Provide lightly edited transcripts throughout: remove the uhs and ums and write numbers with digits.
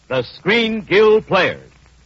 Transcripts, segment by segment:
the Screen Guild Players.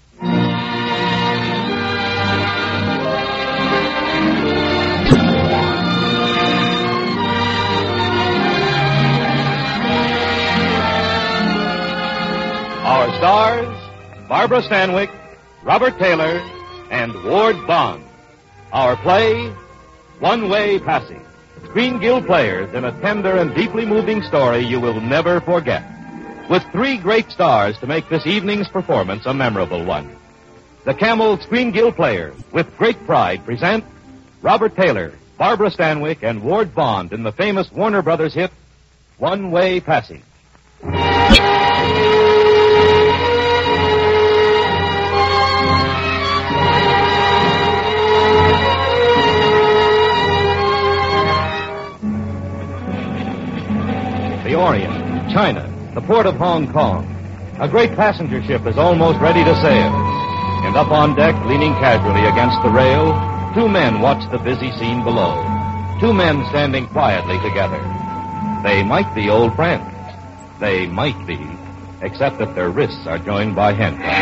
Our stars, Barbara Stanwyck, Robert Taylor, and Ward Bond. Our play, One Way Passing. Screen Guild Players in a tender and deeply moving story you will never forget. With 3 great stars to make this evening's performance a memorable one. The Camel Screen Guild Players, with great pride, present Robert Taylor, Barbara Stanwyck, and Ward Bond in the famous Warner Brothers hit, One Way Passing. The Orient, China, the port of Hong Kong. A great passenger ship is almost ready to sail. And up on deck, leaning casually against the rail, 2 men watch the busy scene below. 2 men standing quietly together. They might be old friends. They might be, except that their wrists are joined by handcuffs.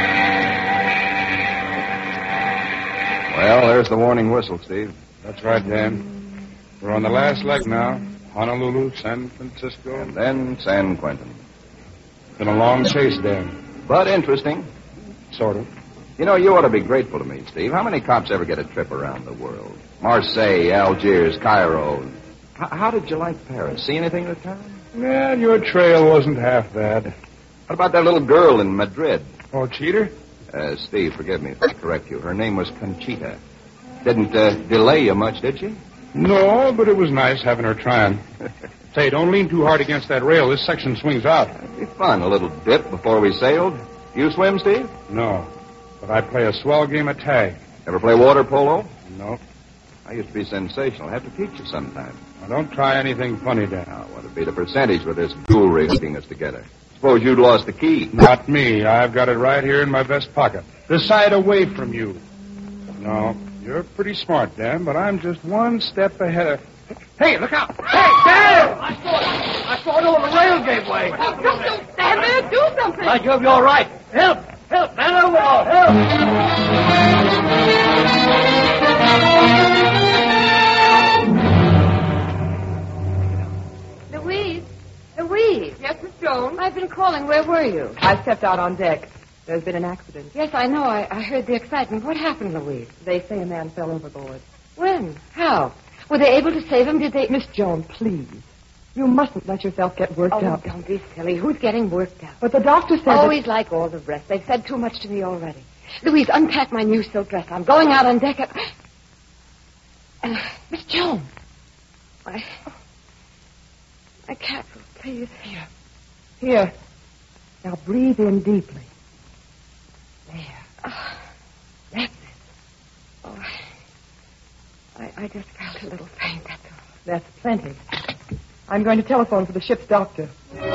Well, there's the warning whistle, Steve. That's right, Dan. We're on the last leg now. Honolulu, San Francisco. And then San Quentin. Been a long chase, Dan. But interesting. Sort of. You know, you ought to be grateful to me, Steve. How many cops ever get a trip around the world? Marseille, Algiers, Cairo. How did you like Paris? See anything this time? Yeah, your trail wasn't half bad. What about that little girl in Madrid? Oh, cheater? Steve, forgive me if I correct you. Her name was Conchita. Didn't delay you much, did she? No, but it was nice having her trying. Say, don't lean too hard against that rail. This section swings out. It'd be fun, a little dip before we sailed. You swim, Steve? No, but I play a swell game of tag. Ever play water polo? No. I used to be sensational. I'll have to teach you sometime. Now, don't try anything funny, Dan. Now, what would be the percentage with this jewelry hooking us together? Suppose you'd lost the key. Not me. I've got it right here in my vest pocket. This side away from you. No, you're pretty smart, Dan, but I'm just one step ahead of... Hey, look out! Hey, Dan! I saw it over the rail gave way. Just don't stand there. Do something. By Jove, you're all right. Help! Help! Man overboard! Help! Louise. Yes, Miss Jones? I've been calling. Where were you? I stepped out on deck. There's been an accident. Yes, I know. I heard the excitement. What happened, Louise? They say a man fell overboard. When? How? Were they able to save him? Did they... Miss Jones, please. You mustn't let yourself get worked up. Don't be silly. Who's getting worked up? But the doctor said... Always like all the rest. They've said too much to me already. Louise, unpack my new silk dress. I'm going out on deck. Miss Jones. My capsule, please. Here. Now breathe in deeply. There. Oh, that's it. Oh, I just felt a little faint, that's all. That's plenty. I'm going to telephone for the ship's doctor.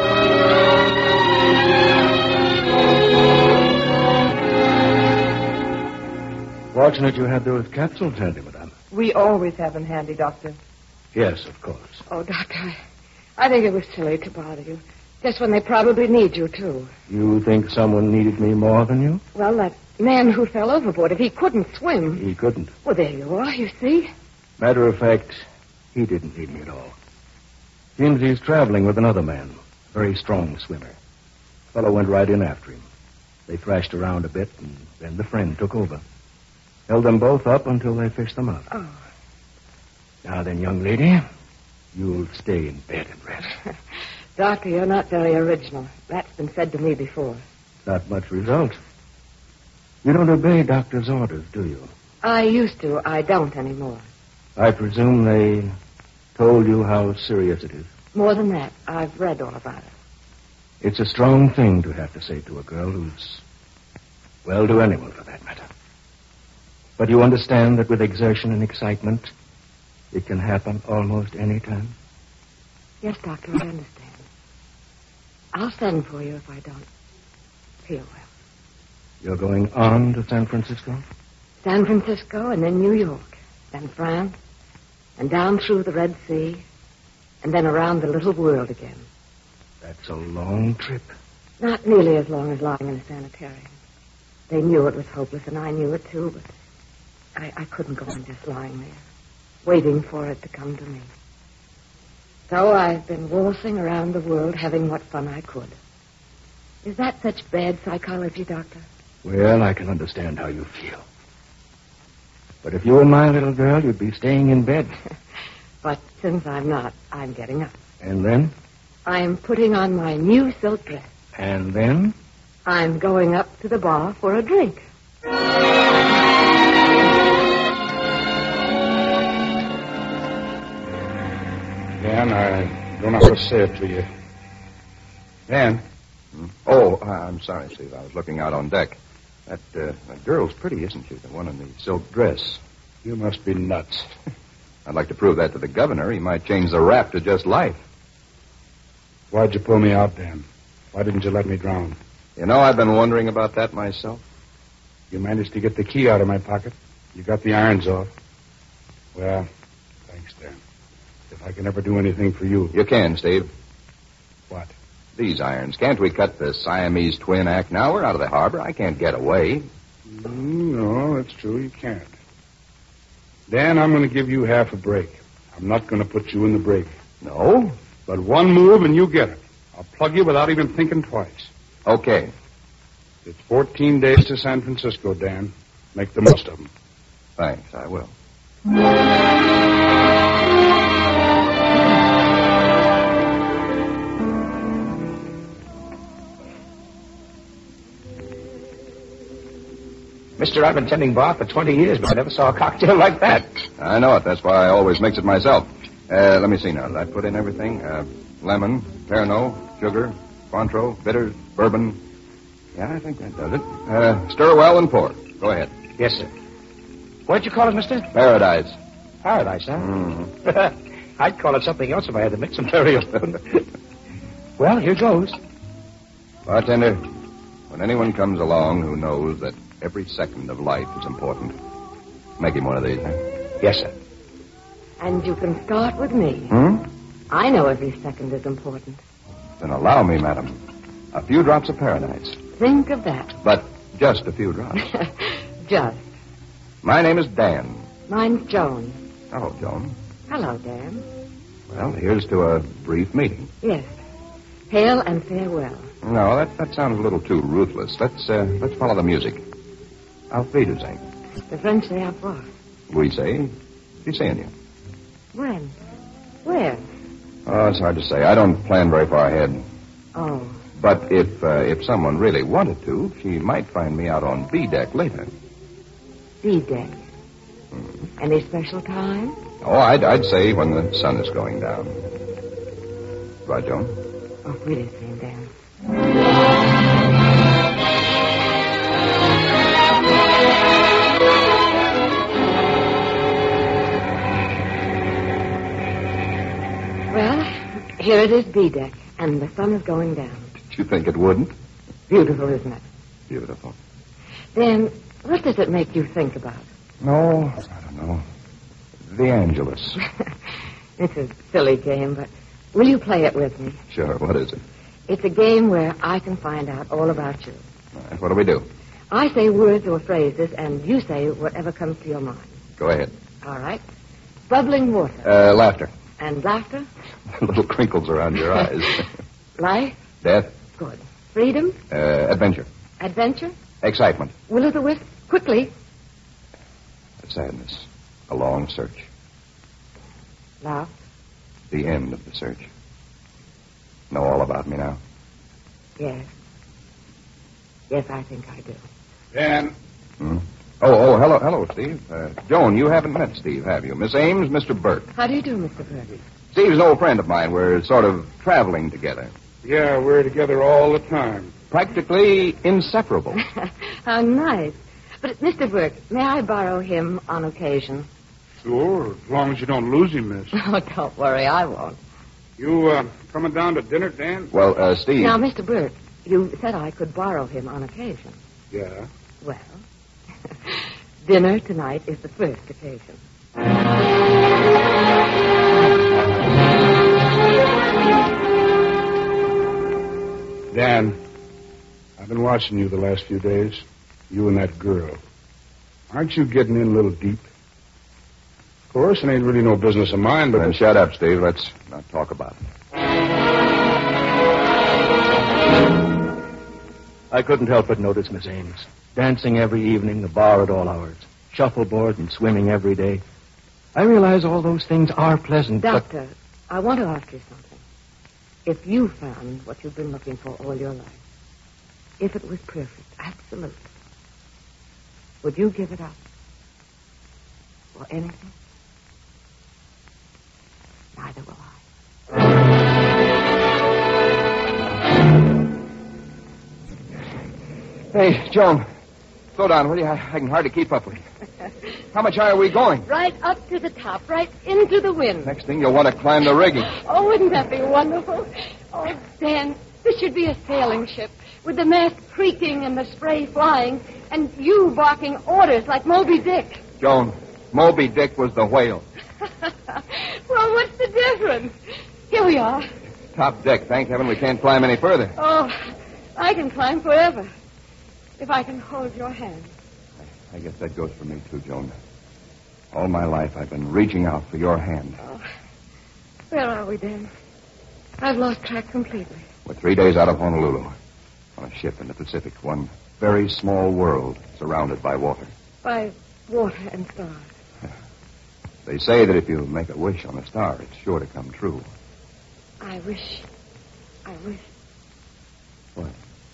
Fortunate you had those capsules handy, madame. We always have them handy, Doctor. Yes, of course. Oh, Doctor, I think it was silly to bother you. Just when they probably need you, too. You think someone needed me more than you? Well, that man who fell overboard, if he couldn't swim... He couldn't. Well, there you are, you see. Matter of fact, he didn't need me at all. Seems he's traveling with another man, very strong swimmer. Fellow went right in after him. They thrashed around a bit, and then the friend took over. Held them both up until they fished them out. Oh. Now then, young lady, you'll stay in bed and rest. Doctor, you're not very original. That's been said to me before. Not much result. You don't obey doctor's orders, do you? I used to. I don't anymore. I presume they told you how serious it is. More than that, I've read all about it. It's a strong thing to have to say to a girl who's... well, to anyone for that matter. But you understand that with exertion and excitement, it can happen almost any time? Yes, Doctor, I understand. I'll send for you if I don't feel well. You're going on to San Francisco? San Francisco, and then New York, then France, and down through the Red Sea, and then around the little world again. That's a long trip. Not nearly as long as lying in a sanitarium. They knew it was hopeless, and I knew it, too, but I couldn't go on just lying there, waiting for it to come to me. So I've been waltzing around the world, having what fun I could. Is that such bad psychology, Doctor? Well, I can understand how you feel. But if you were my little girl, you'd be staying in bed. But since I'm not, I'm getting up. And then? I'm putting on my new silk dress. And then? I'm going up to the bar for a drink. Dan, I don't know how to say it to you. Dan? Oh, I'm sorry, Steve. I was looking out on deck. That girl's pretty, isn't she? The one in the silk dress. You must be nuts. I'd like to prove that to the governor. He might change the rap to just life. Why'd you pull me out, Dan? Why didn't you let me drown? You know, I've been wondering about that myself. You managed to get the key out of my pocket. You got the irons off. Well, thanks, Dan. If I can ever do anything for you. You can, Steve. What? These irons. Can't we cut the Siamese twin act now? We're out of the harbor. I can't get away. No, that's true. You can't. Dan, I'm going to give you half a break. I'm not going to put you in the brig. No? But one move and you get it. I'll plug you without even thinking twice. Okay. It's 14 days to San Francisco, Dan. Make the most of them. Thanks, I will. Mister, I've been tending bar for 20 years, but I never saw a cocktail like that. I know it. That's why I always mix it myself. Let me see now. Did I put in everything? Lemon, Pernod, sugar, Cointreau, bitters, bourbon. Yeah, I think that does it. Stir well and pour. Go ahead. Yes, sir. What'd you call it, mister? Paradise. Paradise, huh? Mm-hmm. I'd call it something else if I had to mix them very often. Well, here goes. Bartender, when anyone comes along who knows that every second of life is important, make him one of these, huh? Yes, sir. And you can start with me. Hmm? I know every second is important. Then allow me, madam. A few drops of paradise. Think of that. But just a few drops. Just. My name is Dan. Mine's Joan. Oh, Joan. Hello, Dan. Well, here's to a brief meeting. Yes. Hail and farewell. No, that sounds a little too ruthless. Let's follow the music. Auf Wiedersehen. The French say au revoir. We say, be seeing you. When? Where? Oh, it's hard to say. I don't plan very far ahead. Oh. But if someone really wanted to, she might find me out on B deck later. B deck. Any special time? Oh, I'd say when the sun is going down. Right, Joan? Auf Wiedersehen, Dan. Well, here it is, B deck, and the sun is going down. Did you think it wouldn't? Beautiful, isn't it? Beautiful. Dan, what does it make you think about? No, I don't know. The Angelus. It's a silly game, but will you play it with me? Sure, what is it? It's a game where I can find out all about you. All right, what do we do? I say words or phrases, and you say whatever comes to your mind. Go ahead. All right. Bubbling water. Laughter. And laughter? Little crinkles around your eyes. Life? Death. Good. Freedom? Adventure. Adventure? Excitement. Will-o'-the-wisp? Quickly. Sadness. A long search. Love? The end of the search. Know all about me now? Yes. Yes, I think I do. Dan. Hmm? Oh, hello, Steve. Joan, you haven't met Steve, have you? Miss Ames, Mr. Burke. How do you do, Mr. Burke? Steve's an old friend of mine. We're sort of traveling together. Yeah, we're together all the time. Practically inseparable. How nice. But, Mr. Burke, may I borrow him on occasion? Sure, as long as you don't lose him, miss. Oh, don't worry, I won't. You coming down to dinner, Dan? Well, Steve... Now, Mr. Burke, you said I could borrow him on occasion. Yeah. Well, dinner tonight is the first occasion. Dan, I've been watching you the last few days. You and that girl. Aren't you getting in a little deep? Of course, it ain't really no business of mine, but... Then shut up, Steve. Let's not talk about it. I couldn't help but notice Miss Ames. Dancing every evening, the bar at all hours, shuffleboard and swimming every day. I realize all those things are pleasant, Doctor, I want to ask you something. If you found what you've been looking for all your life, if it was perfect, absolute, would you give it up? For anything? Neither will I. Hey, Joan. Slow down, will you? I can hardly keep up with you. How much higher are we going? Right up to the top, right into the wind. Next thing, you'll want to climb the rigging. Oh, wouldn't that be wonderful? Oh, Dan, this should be a sailing ship with the mast creaking and the spray flying and you barking orders like Moby Dick. Joan, Moby Dick was the whale. Well, what's the difference? Here we are. Top deck. Thank heaven we can't climb any further. Oh, I can climb forever if I can hold your hand. I guess that goes for me, too, Joan. All my life I've been reaching out for your hand. Oh, where are we, Dan? I've lost track completely. We're 3 days out of Honolulu. On a ship in the Pacific. One very small world surrounded by water. By water and stars. They say that if you make a wish on a star, it's sure to come true. I wish. What?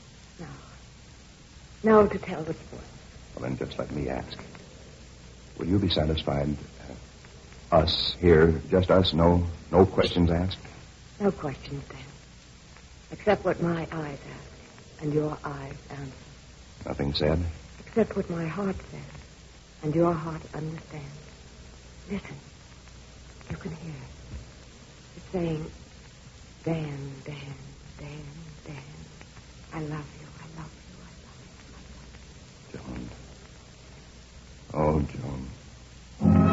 No, to tell the story. Well, then just let me ask. Will you be satisfied? Us here, just us, no questions asked? No questions, Dan. Except what my eyes ask and your eyes answer. Nothing said? Except what my heart says and your heart understands. Listen. You can hear it. It's saying, Dan, Dan, Dan, Dan. I love you, I love you, I love you, I love you. Joan. Oh, Joan.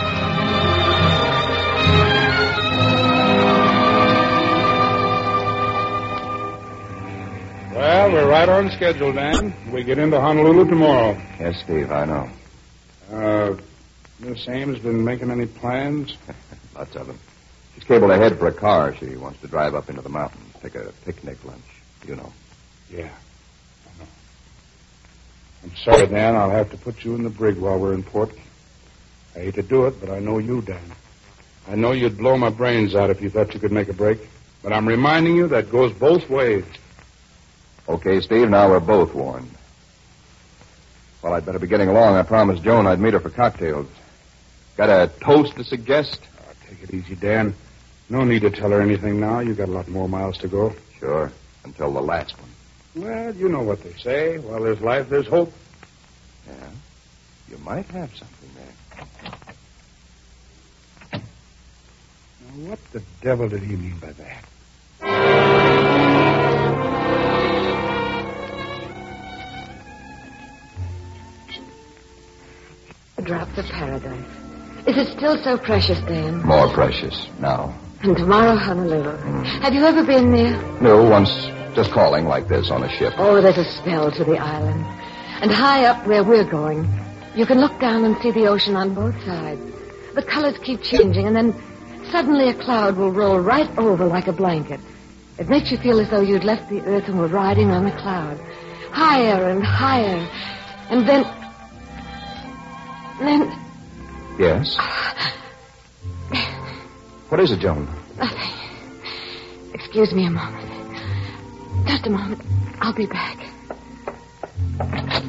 Well, we're right on schedule, Dan. We get into Honolulu tomorrow. Yes, Steve, I know. Miss Ames been making any plans? Lots of them. She's cabled ahead for a car. She wants to drive up into the mountains, take a picnic lunch. You know. Yeah, I know. I'm sorry, Dan. I'll have to put you in the brig while we're in port. I hate to do it, but I know you, Dan. I know you'd blow my brains out if you thought you could make a break. But I'm reminding you that goes both ways. Okay, Steve, now we're both warned. Well, I'd better be getting along. I promised Joan I'd meet her for cocktails. Got a toast to suggest? Oh, take it easy, Dan. No need to tell her anything now. You got a lot more miles to go. Sure, until the last one. Well, you know what they say. While there's life, there's hope. Yeah, you might have something there. Now, what the devil did he mean by that? Drops of paradise. Is it still so precious, Dan? More precious now. And tomorrow, Honolulu. Have you ever been there? No, once just calling like this on a ship. Oh, there's a spell to the island. And high up where we're going, you can look down and see the ocean on both sides. The colors keep changing, and then suddenly a cloud will roll right over like a blanket. It makes you feel as though you'd left the earth and were riding on a cloud. Higher and higher. And then... Yes? What is it, Joan? Nothing. Excuse me a moment. Just a moment. I'll be back. Oh,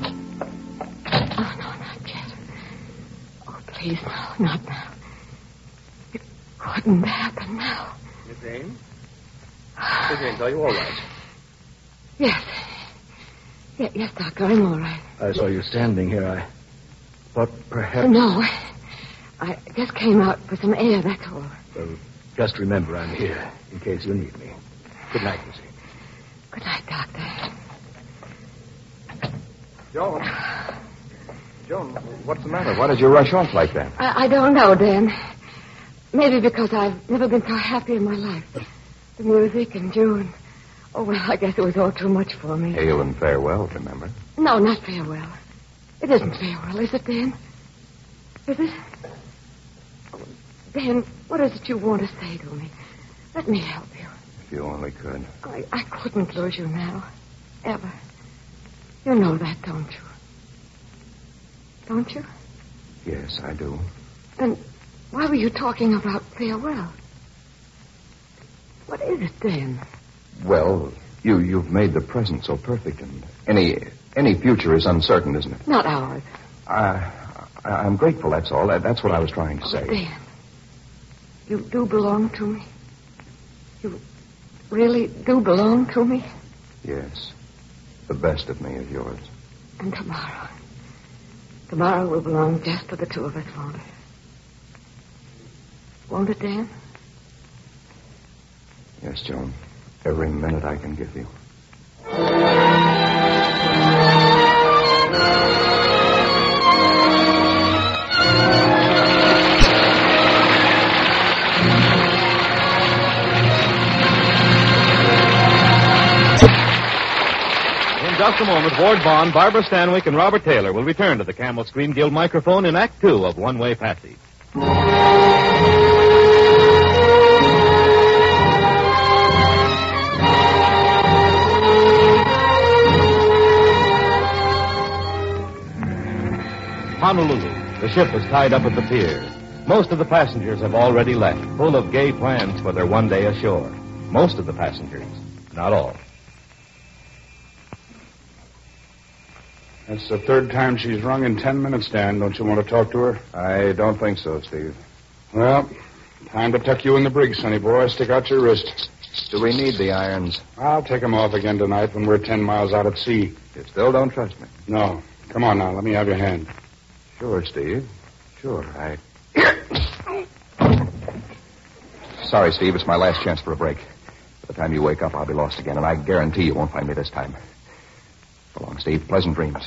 no, not yet. Oh, please, no, not now. It couldn't happen now. Miss Ames? Miss Ames, are you all right? Yes. Yes, Doctor, I'm all right. I saw you standing here. I thought perhaps... No, I just came out for some air, that's all. Well, just remember I'm here in case you need me. Good night, Miss Ames. Good night, Doctor. Joan, what's the matter? Why did you rush off like that? I don't know, Dan. Maybe because I've never been so happy in my life. The music and you and Oh, well, I guess it was all too much for me. Hail and farewell, remember? No, not farewell. It isn't farewell, is it, Dan? Is it? Oh, Dan, what is it you want to say to me? Let me help you. If you only could. I couldn't lose you now. Ever. You know that, don't you? Don't you? Yes, I do. Then why were you talking about farewell? What is it, Dan? Well, you've made the present so perfect, and any future is uncertain, isn't it? Not ours. I'm grateful, that's all. That's what I was trying to say. Dan, you do belong to me? You really do belong to me? Yes. The best of me is yours. And tomorrow. Tomorrow will belong just to the two of us, won't it? Won't it, Dan? Yes, Joan. Every minute I can give you. In just a moment, Ward Bond, Barbara Stanwyck, and Robert Taylor will return to the Camel Screen Guild microphone in Act 2 of One Way Passage. Honolulu. The ship is tied up at the pier. Most of the passengers have already left, full of gay plans for their one day ashore. Most of the passengers, not all. That's the third time she's rung in 10 minutes, Dan. Don't you want to talk to her? I don't think so, Steve. Well, time to tuck you in the brig, sonny boy. Stick out your wrist. Do we need the irons? I'll take them off again tonight when we're 10 miles out at sea. You still don't trust me? No. Come on now. Let me have your hand. Sure, Steve. Sure, Sorry, Steve. It's my last chance for a break. By the time you wake up, I'll be lost again, and I guarantee you won't find me this time. So long, Steve. Pleasant dreams.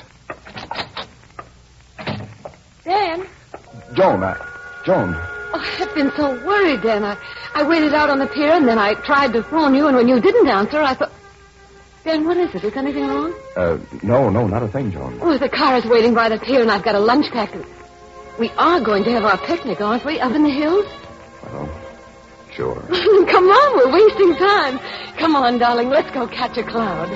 Dan? Joan. Oh, I've been so worried, Dan. I waited out on the pier, and then I tried to phone you, and when you didn't answer, I thought... Dan, what is it? Is anything wrong? No, not a thing, Joan. Oh, the car is waiting by the pier, and I've got a lunch packed. We are going to have our picnic, aren't we, up in the hills? Well, sure. Come on, we're wasting time. Come on, darling, let's go catch a cloud.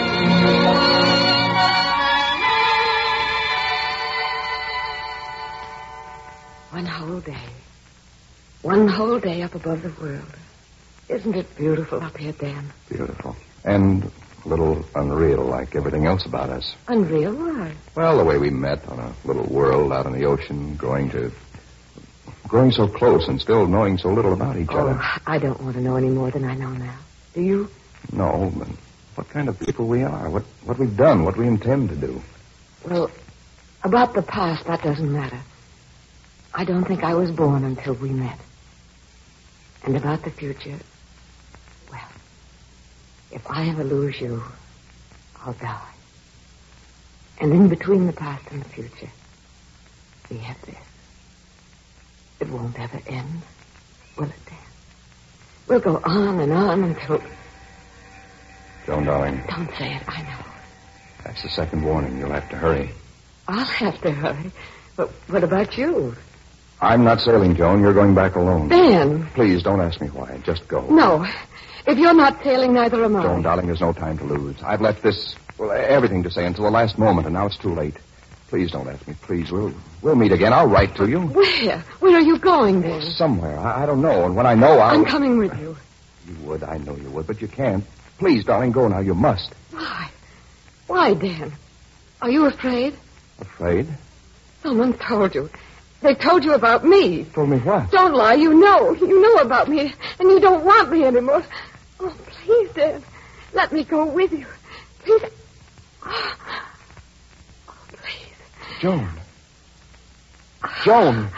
One whole day. One whole day up above the world. Isn't it beautiful up here, Dan? Beautiful. And a little unreal, like everything else about us. Unreal? Why? Well, the way we met on a little world out in the ocean, growing so close and still knowing so little about each other. Oh, I don't want to know any more than I know now. Do you? No, but what kind of people we are, what we've done, what we intend to do. Well, about the past, that doesn't matter. I don't think I was born until we met. And about the future, well, if I ever lose you, I'll die. And in between the past and the future, we have this. It won't ever end, will it, Dan? We'll go on and on until... Joan, darling. Don't say it, I know. That's the second warning. You'll have to hurry. I'll have to hurry. But what about you? I'm not sailing, Joan. You're going back alone. Dan. Please, don't ask me why. Just go. No. If you're not sailing, neither am I. Joan, darling, there's no time to lose. I've left everything to say until the last moment, and now it's too late. Please don't ask me. Please, we'll meet again. I'll write to you. Where? Where are you going, then? Somewhere. I don't know. And when I know, I'm coming with you. You would. I know you would. But you can't. Please, darling, go now. You must. Why? Why, Dan? Are you afraid? Afraid? Someone told you. They told you about me. Told me what? Don't lie. You know. You know about me. And you don't want me anymore. Oh, please, Dan. Let me go with you. Please. Oh, please. Joan. Joan.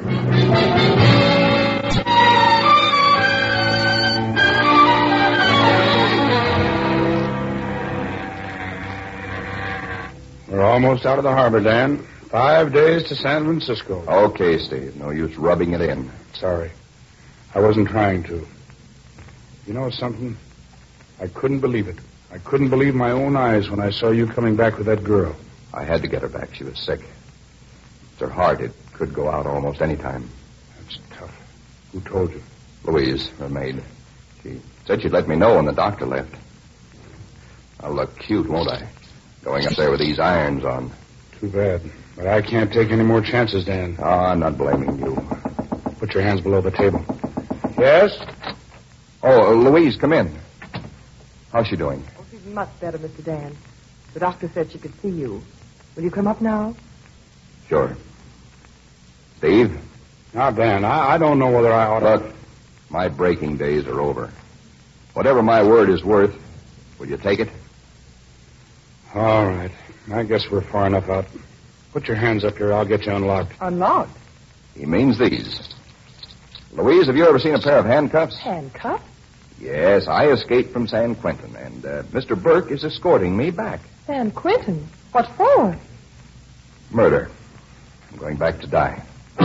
We're almost out of the harbor, Dan. 5 days to San Francisco. Okay, Steve. No use rubbing it in. Sorry. I wasn't trying to. You know something? I couldn't believe it. I couldn't believe my own eyes when I saw you coming back with that girl. I had to get her back. She was sick. It's her heart. It could go out almost any time. That's tough. Who told you? Louise, her maid. She said she'd let me know when the doctor left. I'll look cute, won't I? Going up there with these irons on. Too bad. But I can't take any more chances, Dan. Oh, I'm not blaming you. Put your hands below the table. Yes? Oh, Louise, come in. How's she doing? Oh, she's much better, Mr. Dan. The doctor said she could see you. Will you come up now? Sure. Steve? Now, Dan, I don't know whether I ought to... Look, my breaking days are over. Whatever my word is worth, will you take it? All right. I guess we're far enough out. Put your hands up here. I'll get you unlocked. Unlocked? He means these. Louise, have you ever seen a pair of handcuffs? Handcuffed? Yes, I escaped from San Quentin, and Mr. Burke is escorting me back. San Quentin? What for? Murder. I'm going back to die.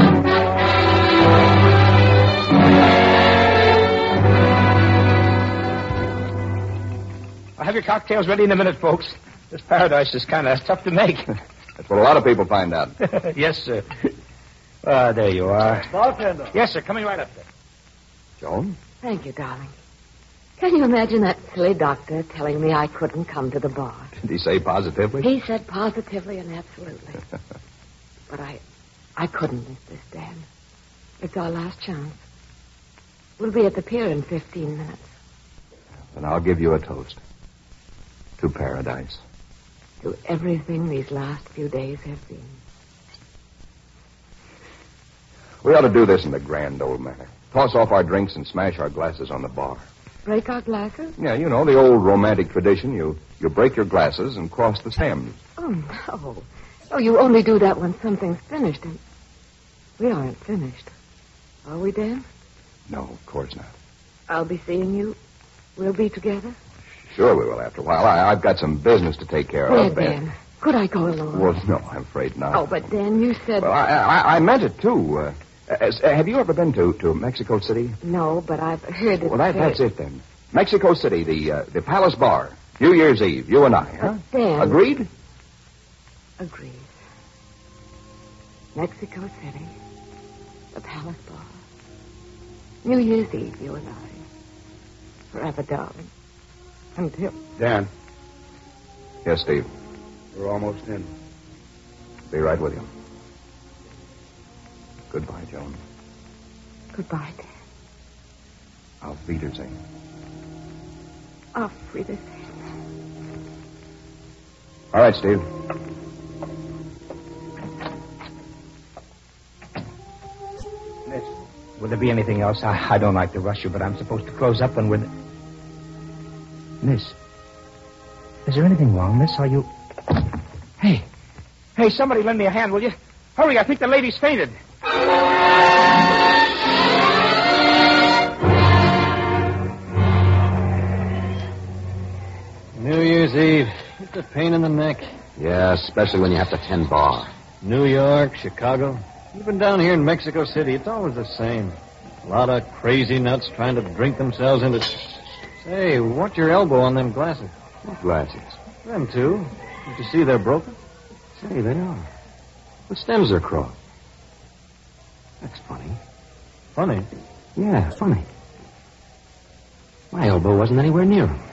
I'll have your cocktails ready in a minute, folks. This paradise is kind of tough to make. That's what a lot of people find out. Yes, sir. There you are. Bartender. Yes, sir. Coming right up there. Joan? Thank you, darling. Can you imagine that silly doctor telling me I couldn't come to the bar? Did he say positively? He said positively and absolutely. But I couldn't miss this, Dan. It's our last chance. We'll be at the pier in 15 minutes. Then I'll give you a toast. To paradise. To everything these last few days have been. We ought to do this in the grand old manner. Toss off our drinks and smash our glasses on the bar. Break our glasses? Yeah, you know, the old romantic tradition. You break your glasses and cross the stems. Oh, no. Oh, you only do that when something's finished, and we aren't finished. Are we, Dan? No, of course not. I'll be seeing you. We'll be together. Sure we will after a while. I've got some business to take care Where, of. Dan? Could I go alone? Well, no, I'm afraid not. Oh, but Dan, you said... Well, I meant it, too. Have you ever been to Mexico City? No, but I've heard it. Well, that's it, then. Mexico City, the Palace Bar. New Year's Eve, you and I, huh? Dan... Agreed? Agreed. Mexico City, the Palace Bar. New Year's Eve, you and I. Forever, darling. Until... Dan, Yes, Steve. we're almost in. Be right with you. Goodbye, Joan. Goodbye, Dan. Auf Wiedersehen. Auf Wiedersehen. All right, Steve. Miss, will there be anything else? I don't like to rush you, but I'm supposed to close up when we're... Miss, is there anything wrong, miss? Are you... Hey, somebody lend me a hand, will you? Hurry, I think the lady's fainted. New Year's Eve. It's a pain in the neck. Yeah, especially when you have to tend bar. New York, Chicago, even down here in Mexico City, it's always the same. A lot of crazy nuts trying to drink themselves into... Say, watch your elbow on them glasses. What glasses? Them two. Did you see they're broken? Say, they are. The stems are crossed. That's funny. Funny. Yeah, funny. My elbow wasn't anywhere near them.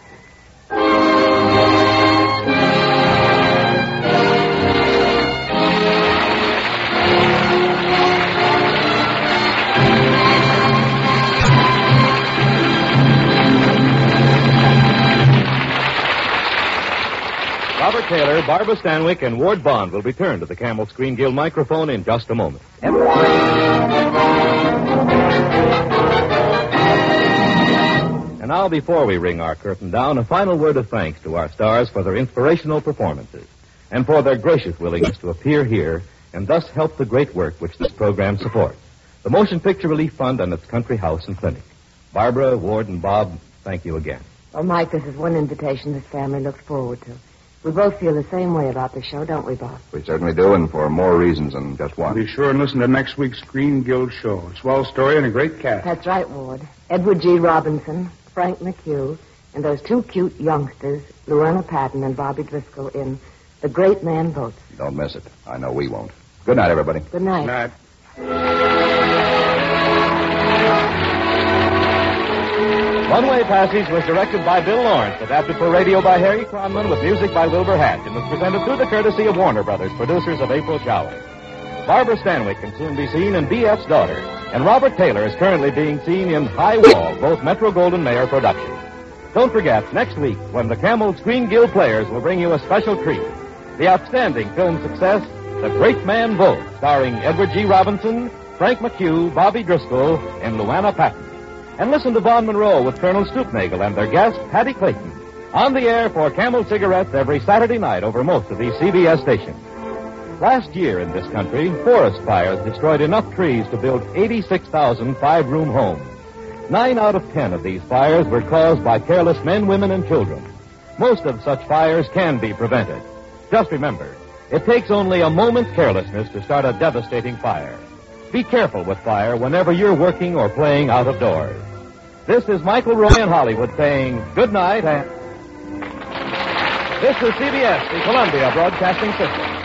Robert Taylor, Barbara Stanwyck, and Ward Bond will return to the Camel Screen Guild microphone in just a moment. And now, before we ring our curtain down, a final word of thanks to our stars for their inspirational performances and for their gracious willingness to appear here and thus help the great work which this program supports. The Motion Picture Relief Fund and its country house and clinic. Barbara, Ward, and Bob, thank you again. Well, Mike, this is one invitation this family looks forward to. We both feel the same way about the show, don't we, Bob? We certainly do, and for more reasons than just one. Be sure and listen to next week's Screen Guild show. A swell story and a great cast. That's right, Ward. Edward G. Robinson, Frank McHugh, And those two cute youngsters, Luana Patton and Bobby Driscoll, in The Great Man Votes. Don't miss it. I know we won't. Good night, everybody. Good night. Night. One-Way Passage was directed by Bill Lawrence, adapted for radio by Harry Cronman, with music by Wilbur Hatch, and was presented through the courtesy of Warner Brothers, producers of April Showers. Barbara Stanwyck can soon be seen in B.F.'s Daughter, and Robert Taylor is currently being seen in High Wall, both Metro-Goldwyn-Mayer productions. Don't forget, next week, when the Camel Screen Guild Players will bring you a special treat. The outstanding film success, The Great Man Votes, starring Edward G. Robinson, Frank McHugh, Bobby Driscoll, and Luana Patton. And listen to Vaughn Monroe with Colonel Stoopnagel and their guest, Hattie Clayton, on the air for Camel Cigarettes every Saturday night over most of these CBS stations. Last year in this country, forest fires destroyed enough trees to build 86,000 five-room homes. 9 out of 10 of these fires were caused by careless men, women, and children. Most of such fires can be prevented. Just remember, it takes only a moment's carelessness to start a devastating fire. Be careful with fire whenever you're working or playing out of doors. This is Michael Roy in Hollywood saying good night and... This is CBS, the Columbia Broadcasting System.